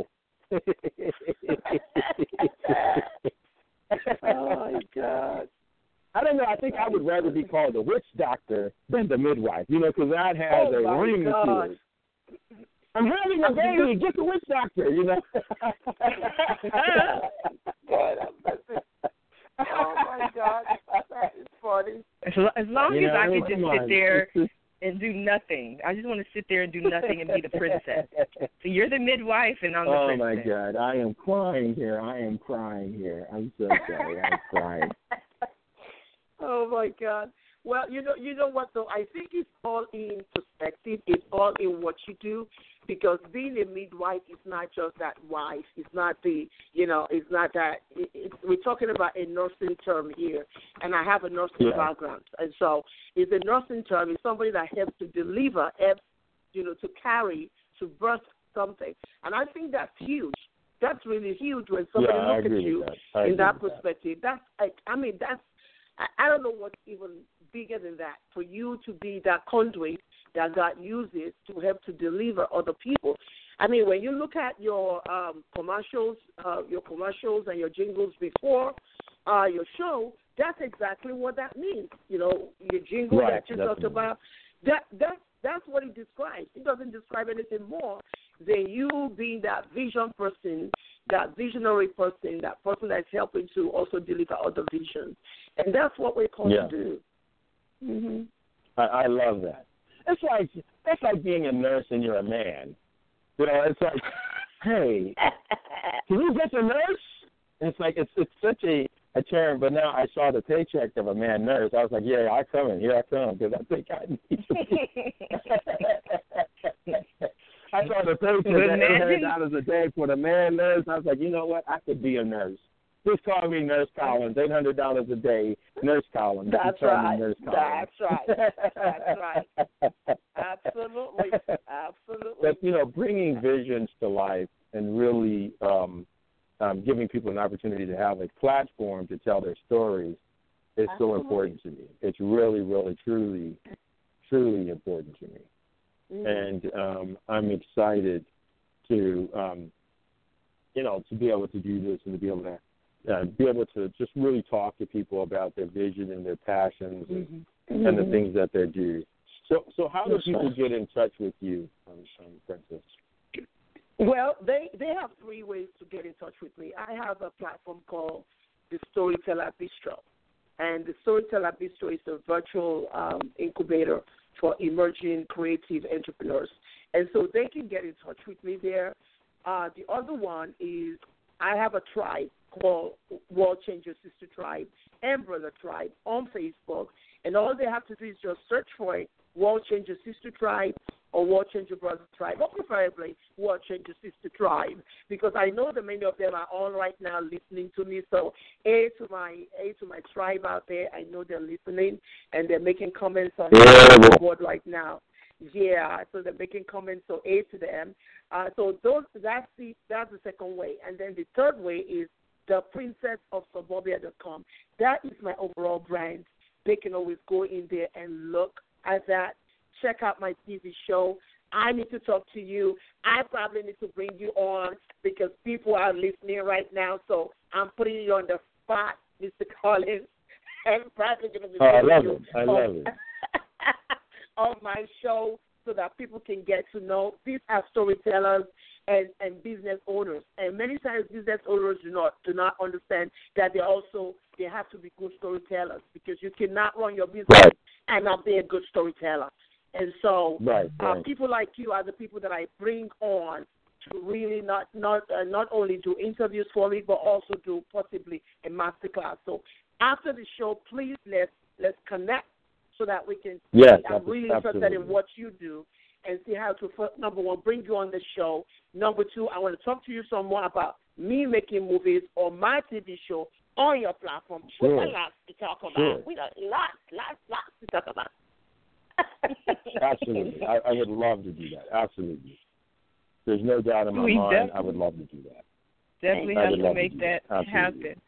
[SPEAKER 6] Oh my God! I don't know. I think I would rather be called the witch doctor than the midwife. You know, because that has a ring to it. I'm having a baby. Get the witch doctor. You know.
[SPEAKER 7] Oh my God, that is funny.
[SPEAKER 2] As long as I can just sit there and do nothing. I just want to sit there and do nothing and be the princess. So you're the midwife and I'm the princess.
[SPEAKER 6] Oh my God, I am crying here. I'm so sorry. I'm crying.
[SPEAKER 7] Oh my God. Well, you know what though? I think it's all in perspective. It's all in what you do, because being a midwife is not just that wife. It's not it's not that. We're talking about a nursing term here, and I have a nursing background, and so it's a nursing term. It's somebody that helps to deliver, helps to carry, to birth something, and I think that's huge. That's really huge when somebody looks at you in that perspective. I don't know what's even bigger than that, for you to be that conduit that God uses to help to deliver other people. I mean, when you look at your commercials and your jingles before your show, that's exactly what that means. Your jingle that you talked about, that's what it describes. It doesn't describe anything more than you being that vision person, that visionary person, that person that's helping to also deliver other visions. And that's what we're called to do. Mm-hmm.
[SPEAKER 6] I love that. That's like being a nurse and you're a man. It's like, hey, can you get the nurse? And it's like it's such a I turned, but now I saw the paycheck of a man nurse. I was like, yeah, I come in. Here I come, because I think I need to be. I saw the paycheck at $800 a day for the man nurse. I was like, you know what? I could be a nurse. Just call me Nurse Collins, $800 a day, Nurse Collins.
[SPEAKER 7] That's right.
[SPEAKER 6] Nurse Collins.
[SPEAKER 7] That's right. Absolutely.
[SPEAKER 6] But, you know, bringing visions to life and really giving people an opportunity to have a platform to tell their stories is so important to me. It's really, really, truly, truly important to me. And I'm excited to, to be able to do this and to be able to just really talk to people about their vision and their passions and the things that they do. So how do people get in touch with you, Princess?
[SPEAKER 7] Well, they have 3 ways to get in touch with me. I have a platform called the Storyteller Bistro. And the Storyteller Bistro is a virtual incubator for emerging creative entrepreneurs. And so they can get in touch with me there. The other one is I have a tribe called World Changer Sister Tribe and Brother Tribe on Facebook. And all they have to do is just search for it, World Changer Sister Tribe or World Changer Brother Tribe, or preferably World Changer Sister Tribe, because I know that many of them are on right now listening to me. So A to my tribe out there, I know they're listening and they're making comments on the board right now. Yeah, so they're making comments, so A to them. So that's the second way. And then the third way is the princessofsuburbia.com. That is my overall brand. They can always go in there and look at that. Check out my TV show. I need to talk to you. I probably need to bring you on because people are listening right now. So I'm putting you on the spot, Mr. Collins. I'm probably going to be
[SPEAKER 6] I love it.
[SPEAKER 7] on my show so that people can get to know. These are storytellers and business owners. And many times business owners do not understand that they have to be good storytellers, because you cannot run your business and not be a good storyteller. And so people like you are the people that I bring on to really not only do interviews for me, but also do possibly a masterclass. So after the show, please let's connect so that we can I'm really interested in what you do and see how to, number one, bring you on the show. Number two, I want to talk to you some more about me making movies or my TV show on your platform.
[SPEAKER 6] Sure.
[SPEAKER 7] We got lots to talk about.
[SPEAKER 6] Sure.
[SPEAKER 7] We got lots to talk about.
[SPEAKER 6] Absolutely. I would love to do that. Absolutely. There's no doubt in my mind I would love to do that.
[SPEAKER 2] Definitely have to make that happen.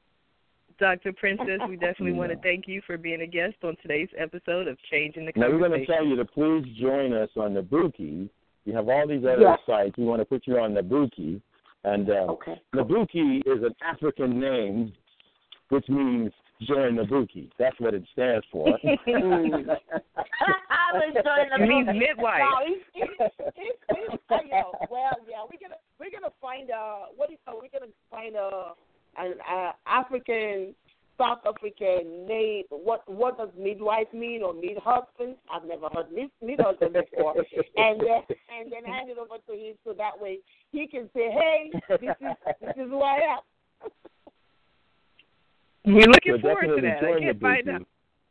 [SPEAKER 2] Dr. Princess, we definitely want to thank you for being a guest on today's episode of Changing the Conversation.
[SPEAKER 6] Now, we're going to tell you to please join us on Nabuki. You have all these other sites. We want to put you on Nabuki. And Nabuki is an African name, which means join Nabuki. That's what it stands for.
[SPEAKER 2] It means midwife.
[SPEAKER 7] We're gonna find an African, South African name. What does midwife mean, or mid husband? I've never heard mid husband before. And then hand it over to him so that way he can say, hey, this is who I am.
[SPEAKER 2] We're looking forward to that. I can't find out.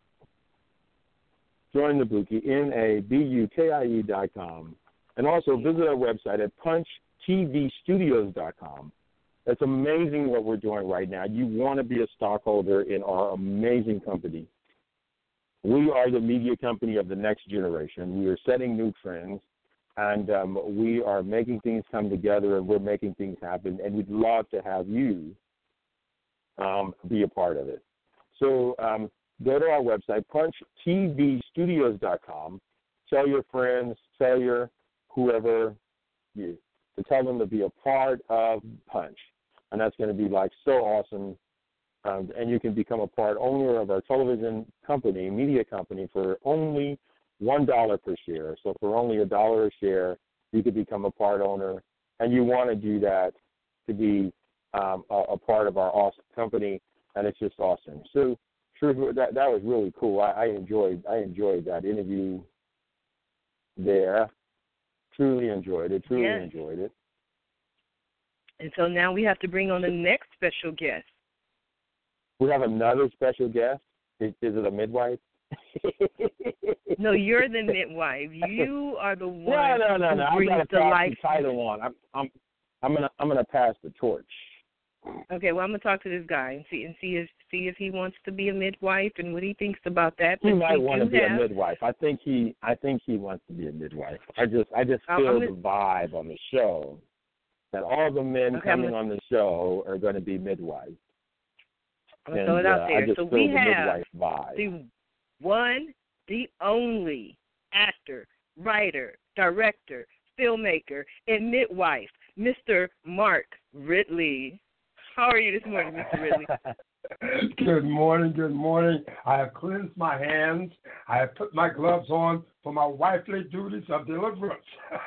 [SPEAKER 6] Join Nabuki, NABUKIE.com. And also visit our website at punchtvstudios.com. It's amazing what we're doing right now. You want to be a stockholder in our amazing company. We are the media company of the next generation. We are setting new trends, and we are making things come together, and we're making things happen, and we'd love to have you be a part of it. So go to our website, punchtvstudios.com. Tell your friends, tell your whoever, to tell them to be a part of Punch. And that's going to be like so awesome. And you can become a part owner of our television company, media company, for only $1 per share. So for only $1 a share, you could become a part owner. And you want to do that to be a part of our awesome company, and it's just awesome. So, true, that was really cool. I enjoyed that interview there. Truly enjoyed it. Enjoyed it.
[SPEAKER 2] And so now we have to bring on the next special guest.
[SPEAKER 6] We have another special guest. Is it a midwife?
[SPEAKER 2] No, you're the midwife. You are the one.
[SPEAKER 6] No.
[SPEAKER 2] Who
[SPEAKER 6] I
[SPEAKER 2] brings
[SPEAKER 6] gotta
[SPEAKER 2] the
[SPEAKER 6] pass
[SPEAKER 2] life.
[SPEAKER 6] the title on. I'm gonna pass the torch.
[SPEAKER 2] Okay, well, I'm gonna talk to this guy and see if he wants to be a midwife and what he thinks about that.
[SPEAKER 6] He might want to be a midwife. I think he wants to be a midwife. I just feel the vibe on the show that all the men coming on the show are going to be midwives.
[SPEAKER 2] I'm gonna throw it out there.
[SPEAKER 6] I just
[SPEAKER 2] so
[SPEAKER 6] feel
[SPEAKER 2] we
[SPEAKER 6] the
[SPEAKER 2] have
[SPEAKER 6] midwife vibe.
[SPEAKER 2] the one, the only actor, writer, director, filmmaker, and midwife, Mr. Mark Ridley. How are you this morning, Mr. Ridley?
[SPEAKER 8] Good morning. I have cleansed my hands. I have put my gloves on for my wifely duties of deliverance.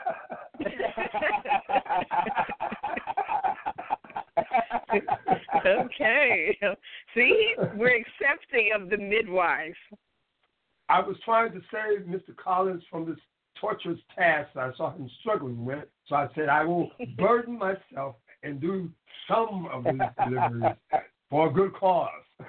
[SPEAKER 2] Okay. See, we're accepting of the midwife.
[SPEAKER 8] I was trying to save Mr. Collins from this torturous task I saw him struggling with, so I said I will burden myself and do some of these deliveries for a good cause.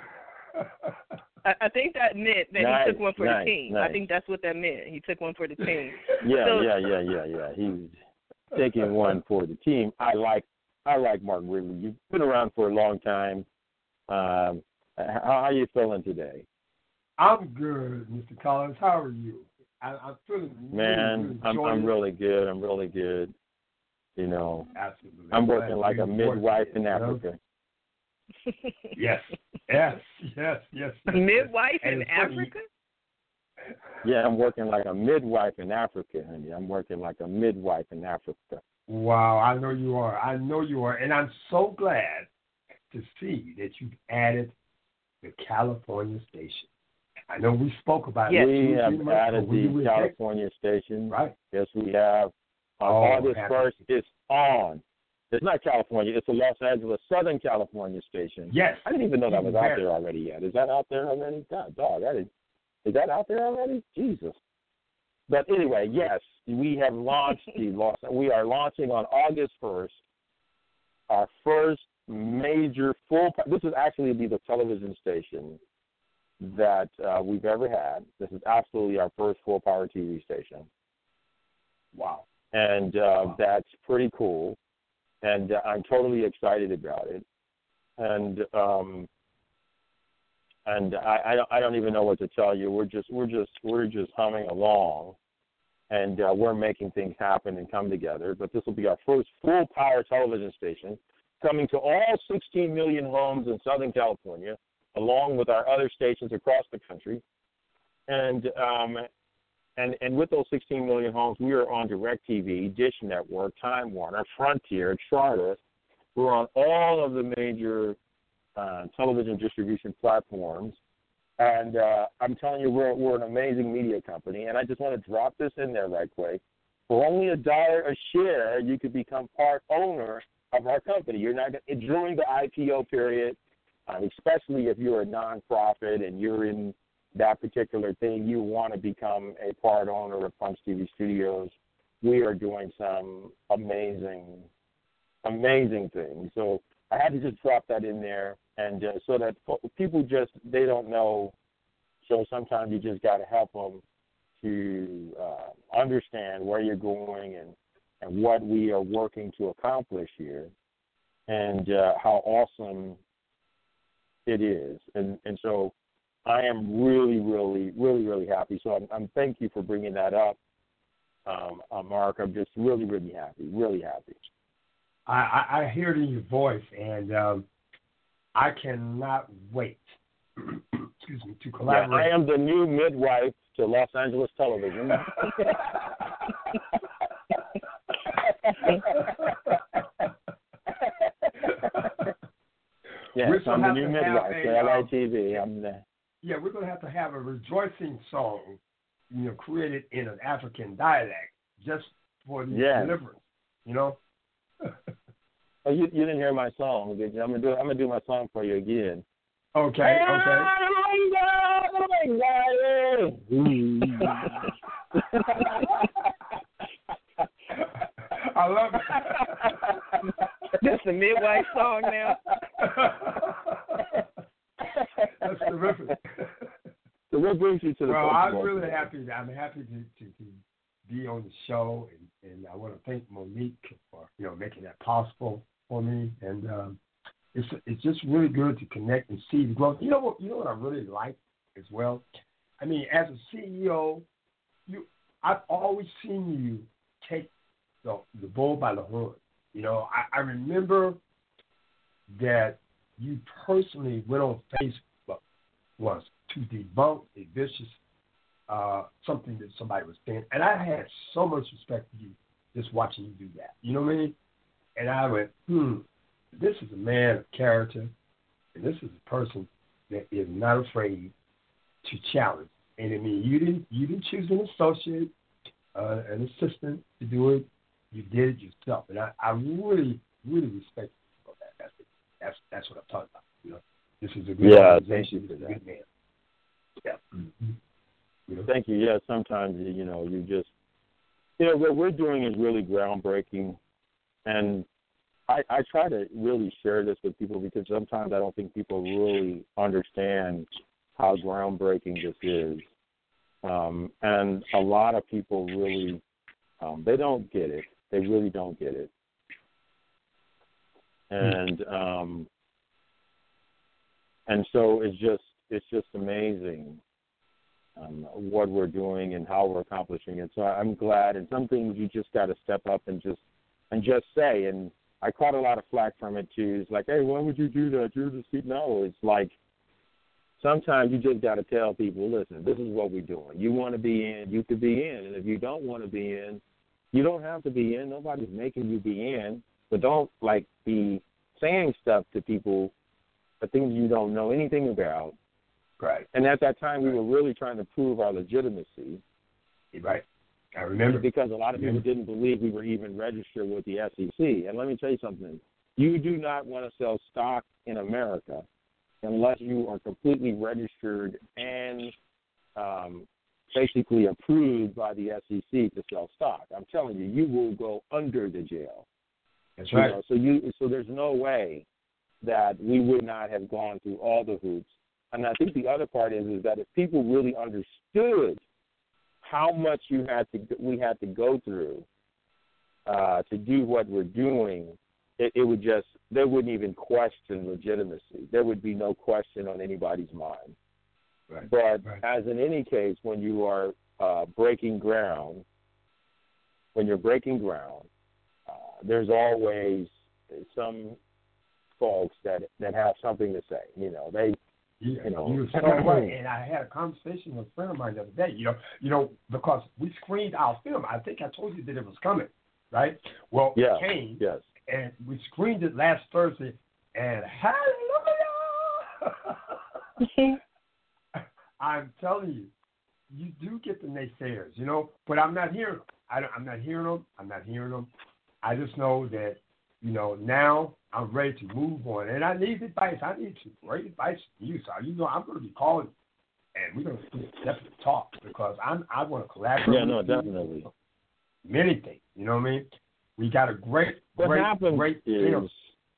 [SPEAKER 2] I think that meant that he took one for the team.
[SPEAKER 6] Nice.
[SPEAKER 2] I think that's what that meant. He took one for the team.
[SPEAKER 6] Yeah. He's taking one for the team. I like Mark Ridley. You've been around for a long time. How are you feeling today?
[SPEAKER 8] I'm good, Mr. Collins. How are you? I'm feeling
[SPEAKER 6] Man, I'm really good. I'm really good. You know,
[SPEAKER 8] absolutely.
[SPEAKER 6] I'm working like a midwife in Africa.
[SPEAKER 8] Yes.
[SPEAKER 2] A midwife in Africa?
[SPEAKER 6] Yeah, I'm working like a midwife in Africa, honey. I'm working like a midwife in Africa.
[SPEAKER 8] Wow, I know you are. And I'm so glad to see that you've added the California station. I know we spoke about it.
[SPEAKER 6] We have added the California station.
[SPEAKER 8] Right.
[SPEAKER 6] Yes, we have. August 1st, it's on. It's not California. It's the Los Angeles Southern California station.
[SPEAKER 8] Yes.
[SPEAKER 6] I didn't even know that was out there already yet. Is that out there already? God, dog, is that out there already? Jesus. But anyway, yes, we have launched we are launching on August 1st our first major this is actually the television station that we've ever had. This is absolutely our first full-power TV station.
[SPEAKER 8] Wow.
[SPEAKER 6] And that's pretty cool. And I'm totally excited about it. And I don't even know what to tell you. We're just humming along, and we're making things happen and come together. But this will be our first full-power television station, coming to all 16 million homes in Southern California, along with our other stations across the country. And with those 16 million homes, we are on DirecTV, Dish Network, Time Warner, Frontier, Charter. We're on all of the major television distribution platforms. And I'm telling you, we're an amazing media company. And I just want to drop this in there right quick. For only $1 a share, you could become part owner of our company. You're not during the IPO period, especially if you're a nonprofit and you're in that particular thing, you want to become a part owner of Punch TV Studios. We are doing some amazing things. So I had to just drop that in there, and so that people they don't know. So sometimes you just got to help them to understand where you're going and what we are working to accomplish here, and how awesome it is. And so I am really, really, really, really happy. So I'm thank you for bringing that up, Mark. I'm just really, really happy, really happy.
[SPEAKER 8] I hear it in your voice, and I cannot wait. Excuse me, to collaborate.
[SPEAKER 6] Yeah, I am the new midwife to Los Angeles television. Yes, I'm the new midwife to LITV.
[SPEAKER 8] Yeah, we're going to have a rejoicing song, created in an African dialect, just for the deliverance,
[SPEAKER 6] Oh, you didn't hear my song, did you? I'm gonna do my song for you again.
[SPEAKER 8] Okay. I love it.
[SPEAKER 2] This is the midwife song now.
[SPEAKER 8] terrific.
[SPEAKER 6] So what brings you to the
[SPEAKER 8] Well, I'm
[SPEAKER 6] football
[SPEAKER 8] really
[SPEAKER 6] today?
[SPEAKER 8] happy. I'm happy to be on the show, and I want to thank Monique for making that possible for me. And it's just really good to connect and see the growth. You know what I really like as well. I mean, as a CEO, I've always seen you take the bull by the horn. I remember that you personally went on Facebook once to debunk a vicious something that somebody was saying, and I had so much respect for you just watching you do that. You know what I mean? And I went, this is a man of character, and this is a person that is not afraid to challenge. And I mean, you didn't choose an associate, an assistant to do it. You did it yourself, and I really, really respect you for that. That's what I'm talking about. This is a good organization. This is a good man. Yeah. Mm-hmm.
[SPEAKER 6] Thank you. Yeah, sometimes you just what we're doing is really groundbreaking, and I try to really share this with people because sometimes I don't think people really understand how groundbreaking this is, and a lot of people really they don't get it. They really don't get it, and so it's just amazing what we're doing and how we're accomplishing it. So I'm glad. And some things you just got to step up and just say. And I caught a lot of flack from it too. It's like, hey, why would you do that? You're just no. It's like sometimes you just got to tell people, listen, this is what we're doing. You want to be in, you could be in, and if you don't want to be in, you don't have to be in. Nobody's making you be in. But don't be saying stuff to people, the things you don't know anything about.
[SPEAKER 8] Right.
[SPEAKER 6] And at that time, we were really trying to prove our legitimacy.
[SPEAKER 8] Right. I remember.
[SPEAKER 6] Because a lot of people didn't believe we were even registered with the SEC. And let me tell you something. You do not want to sell stock in America unless you are completely registered and basically approved by the SEC to sell stock. I'm telling you, you will go under the jail.
[SPEAKER 8] That's right.
[SPEAKER 6] So there's no way that we would not have gone through all the hoops. And I think the other part is that if people really understood how much we had to go through to do what we're doing, it would just, they wouldn't even question legitimacy. There would be no question on anybody's mind.
[SPEAKER 8] Right.
[SPEAKER 6] But as in any case, when you are breaking ground, there's always some folks that have something to say.
[SPEAKER 8] You're so right. And I had a conversation with a friend of mine the other day. Because we screened our film. I think I told you that it was coming, right? Well, it came.
[SPEAKER 6] Yes.
[SPEAKER 8] And we screened it last Thursday, and hallelujah! I'm telling you, you do get the naysayers, but I'm not hearing them. I'm not hearing them. I just know that, now I'm ready to move on. And I need advice. I need some great advice from you. So, I'm going to be calling, and we're going to definitely talk because I want to collaborate with you.
[SPEAKER 6] Definitely.
[SPEAKER 8] Many things, you know what I mean? We got a great film.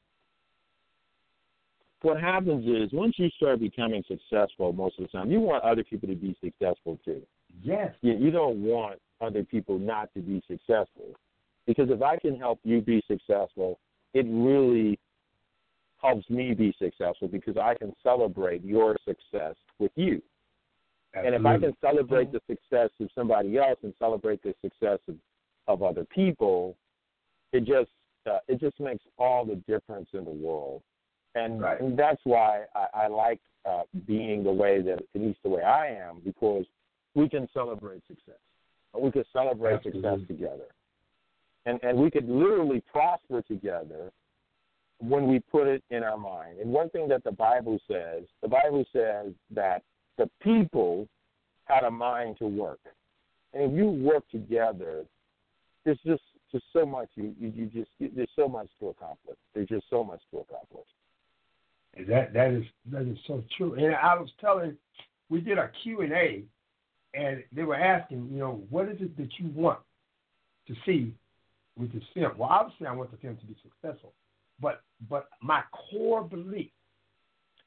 [SPEAKER 6] What happens is once you start becoming successful most of the time, you want other people to be successful too.
[SPEAKER 8] Yes.
[SPEAKER 6] You don't want other people not to be successful. Because if I can help you be successful, it really helps me be successful because I can celebrate your success with you. Absolutely. And if I can celebrate the success of somebody else and celebrate the success of other people, it just makes all the difference in the world. And that's why I like being the way that, at least the way I am, because we can celebrate success. We can celebrate success together. And we could literally prosper together when we put it in our mind. And one thing that the Bible says that the people had a mind to work. And if you work together, there's just so much there's so much to accomplish. There's just so much to accomplish.
[SPEAKER 8] That is so true. And I was we did a Q&A, and they were asking, what is it that you want to see with this film? Well, obviously I want the film to be successful, but my core belief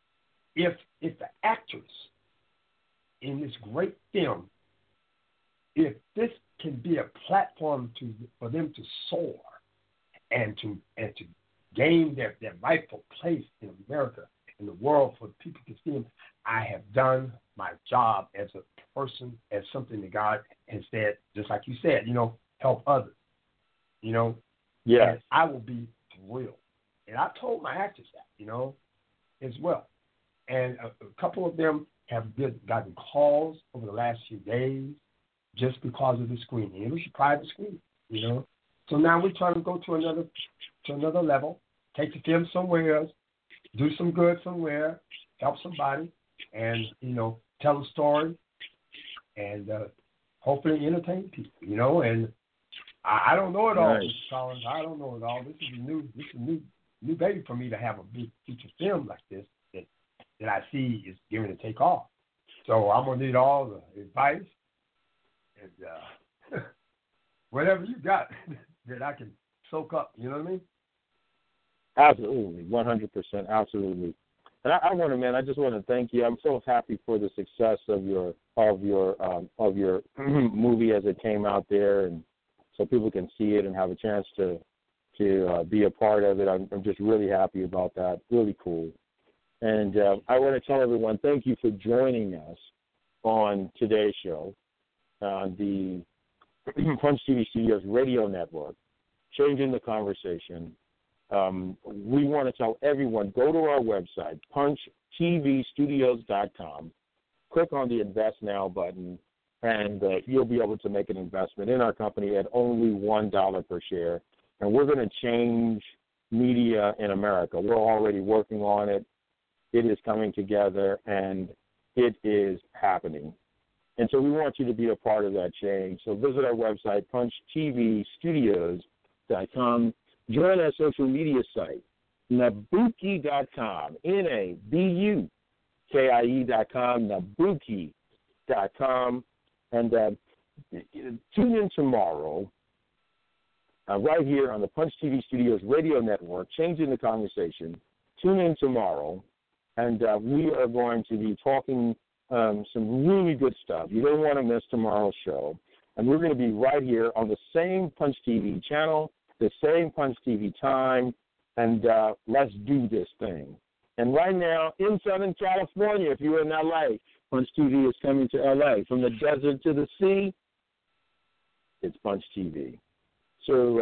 [SPEAKER 8] if the actors in this great film, if this can be a platform for them to soar and to gain their rightful place in America, in the world, for people to see them, I have done my job as a person, as something that God has said, just like you said, help others,
[SPEAKER 6] Yeah.
[SPEAKER 8] And I will be thrilled. And I told my actors that, as well. And a couple of them have gotten calls over the last few days just because of the screening. It was a private screening, So now we're trying to go to another level, take the film somewhere else, do some good somewhere, help somebody, and, tell a story, and hopefully entertain people, and I don't know it all,
[SPEAKER 6] Nice.
[SPEAKER 8] Mr. Collins. I don't know it all. This is a new baby for me to have a big feature film like this that I see is going to take off. So I'm going to need all the advice and whatever you got that I can soak up. You know what I mean?
[SPEAKER 6] Absolutely, 100%, absolutely. And I just want to thank you. I'm so happy for the success of your movie as it came out there, and so people can see it and have a chance to be a part of it. I'm just really happy about that. Really cool. And I want to tell everyone, thank you for joining us on today's show on the Punch TV Studios radio network, Changing the Conversation. We want to tell everyone, go to our website, punchtvstudios.com, click on the Invest Now button, and you'll be able to make an investment in our company at only $1 per share. And we're going to change media in America. We're already working on it. It is coming together, and it is happening. And so we want you to be a part of that change. So visit our website, punchtvstudios.com. Join our social media site, Nabuki.com, Nabuki.com, Nabuki.com. And tune in tomorrow, right here on the Punch TV Studios radio network, Changing the Conversation. Tune in tomorrow, and we are going to be talking some really good stuff. You don't want to miss tomorrow's show. And we're going to be right here on the same Punch TV channel, the same Punch TV time, and let's do this thing. And right now, in Southern California, if you're in L.A., Punch TV is coming to L.A. From the desert to the sea, it's Punch TV. So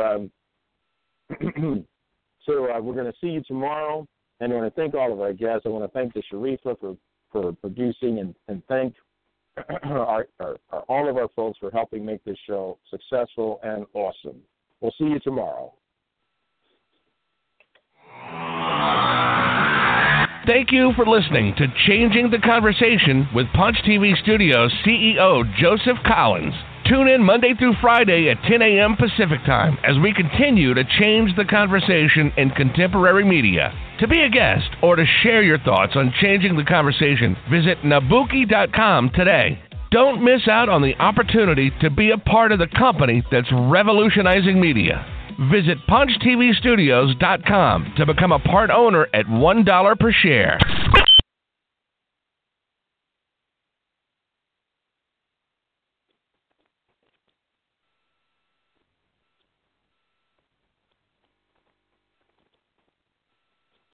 [SPEAKER 6] we're going to see you tomorrow, and I want to thank all of our guests. I want to thank the Sharifa for producing, and thank all of our folks for helping make this show successful and awesome. We'll see you tomorrow.
[SPEAKER 1] Thank you for listening to Changing the Conversation with Punch TV Studios CEO Joseph Collins. Tune in Monday through Friday at 10 a.m. Pacific Time as we continue to change the conversation in contemporary media. To be a guest or to share your thoughts on changing the conversation, visit Nabuki.com today. Don't miss out on the opportunity to be a part of the company that's revolutionizing media. Visit PunchTVstudios.com to become a part owner at $1 per share.